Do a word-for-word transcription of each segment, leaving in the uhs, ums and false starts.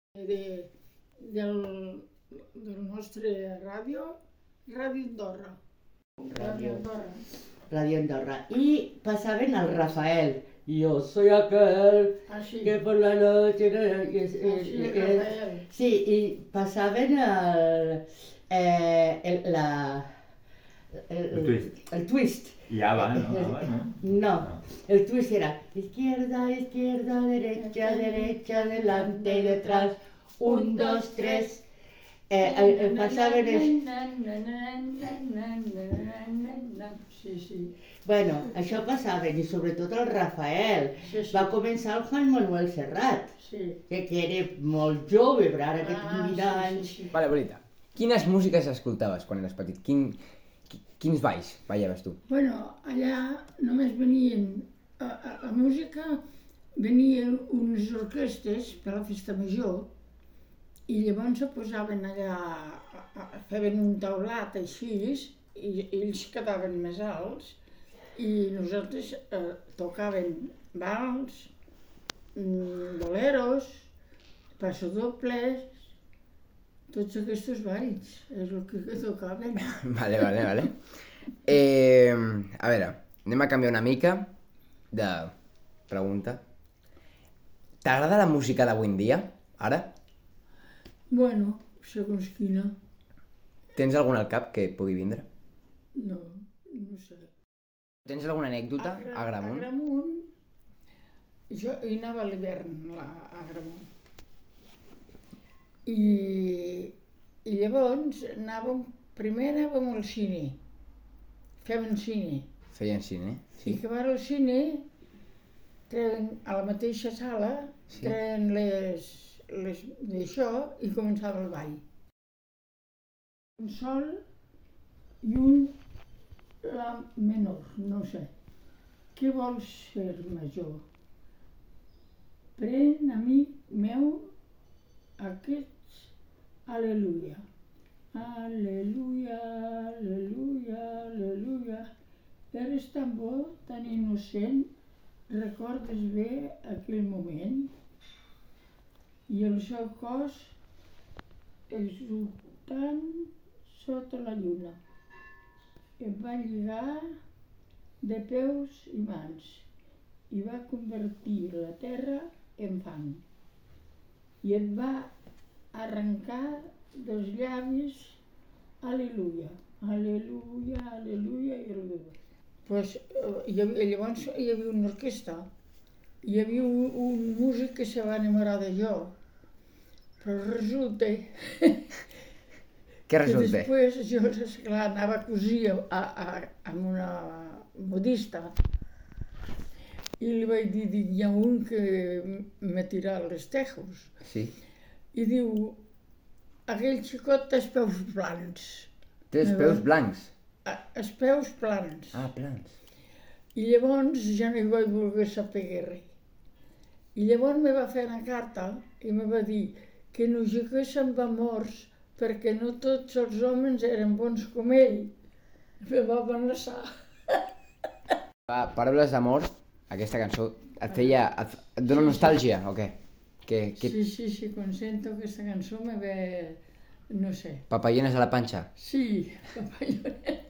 de, del, del nostre ràdio, Ràdio Andorra. Ràdio Andorra. Radio Andorra. Y pasaban al Rafael. Yo soy aquel Ah, sí. que por la noche... no, que es- Ah, eh, sí, eh, Rafael. sí, y pasaban al... eh, el, la, el, El twist. el twist. Y ABBA, ¿no? ABBA, ¿no? No, el twist era izquierda, izquierda, derecha, derecha, delante y detrás, un, dos, tres. Eh, eh, pasaban es... Sí, sí. Bueno, això passava, i sobretot el Rafael. Sí, sí. Va començar el Juan Manuel Serrat, Sí. que, que era molt jove, però ara que Ah, tinc vint sí, anys... sí, sí. Vale, Bonita. Quines músiques escoltaves quan eres petit? Quin, qui- quins balls ballaves tu? Bueno, allà només venien, a, a, a música, venien unes orquestes per a la festa major i llavors se posaven allà, a, a, feien un taulat així i, i ells quedaven més alts i nosaltres eh, tocaven vals, mm, boleros, passodobles, tots aquests balls, és el que, que tocaven. Vale, vale, vale. Eh, a veure, anem a canviar una mica de pregunta. T'agrada la música d'avui en dia, ara? Bueno, segons quina, Tens algun al cap que pugui vindre? no, no sé. Tens alguna anècdota a Agramunt? Agramunt, jo hi anava a l'hivern a Agramunt. I, I llavors anàvem, primer anàvem al cine, fèiem cine. Feien cine? I que va al cine, treien a la mateixa sala, Sí. treien les, les d'això i començava el ball. Un sol i un la menor, no sé. Què vols ser major? Pren, amic meu, aquests al·leluia. Al·leluia, al·leluia, al·leluia. Eres tan bo, tan innocent, recordes bé aquell moment i el seu cos exultant sota la lluna. Em va lligar de peus i mans i va convertir la terra en fang i et va arrencar dels llavis al·leluia, al·leluia, al·leluia i al·leluia. Pues, eh, hi havia, llavors hi havia una orquestra, hi havia un, un músic que se va enamorar de jo, però resulta Què que resulta? després jo, esclar, anava a cosir a, a, amb una modista i li vaig dir, dic, hi ha un que m'ha tirat les tejos. Sí. I diu, aquell xicot té els peus plans. Té els Me peus va- blancs. Ah, els peus plans. Ah, plans. I llavors ja no hi vaig voler saber res. I llavors me va fer una carta i me va dir que no juguéssim amors perquè no tots els homes eren bons com ell. Me va amenaçar. Va, paraules d'amor, aquesta cançó et feia... et, et dona nostàlgia o què? Que, que Sí, sí, sí, quan sento aquesta cançó me ve... no sé. papallones a la panxa? Sí, papallones.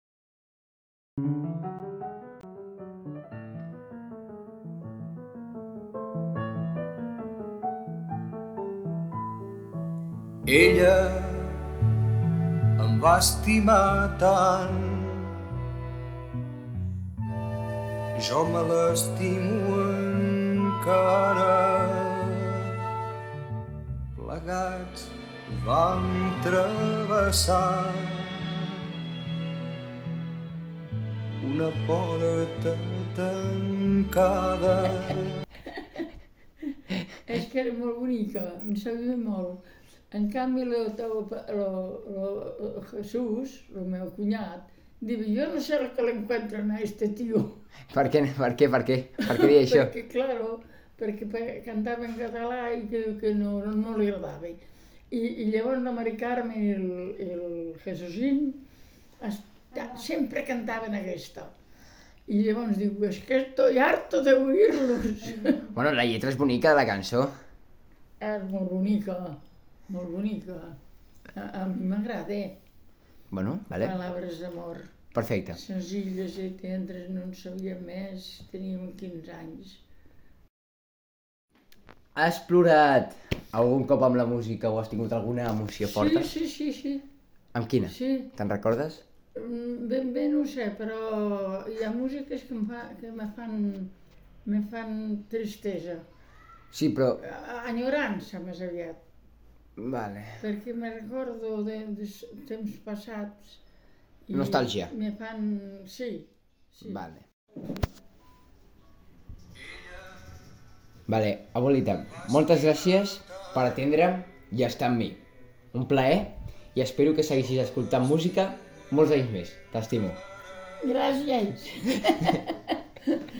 Ella em va estimar tant, jo me l'estimo encara. Plegats vam travessar una porta tancada. És que era molt bonica, em sabia molt. En canvi, el teu, el, el, Jesús, el meu cunyat, diu, jo no sé el que l'encuentren a este tio. Per què? Per què? Per què? Per què dir això? Perquè, claro, perquè pe- cantava en català i que, que no, no li agradava. I, i llavors la Mari Carme i el, el Jesucín est- sempre cantaven aquesta. I llavors diu, és que estoy harto de oírlos. Bueno, la lletra és bonica de la cançó. És molt bonica, molt bonica. A, a mi m'agrada, eh? Bueno, vale. Paraules d'amor. Perfecte. Senzilles i tendres, no en sabia més, teníem quinze anys. Has plorat algun cop amb la música o has tingut alguna emoció forta? Sí, sí, sí, sí. Amb quina? Sí. Te'n recordes? Mm, Ben bé no ho sé, però hi ha músiques que em, fa, que me fan, me fan tristesa. Sí, però... A- Enyorança, més aviat, Vale. perquè me recordo de, de s- temps passats. i Nostàlgia. Me fan... sí, sí. Vale. Vale, abuelita, moltes gràcies per atendre'm i estar amb mi. Un plaer i espero que segueixis escoltant música molts anys més. T'estimo. Gràcies.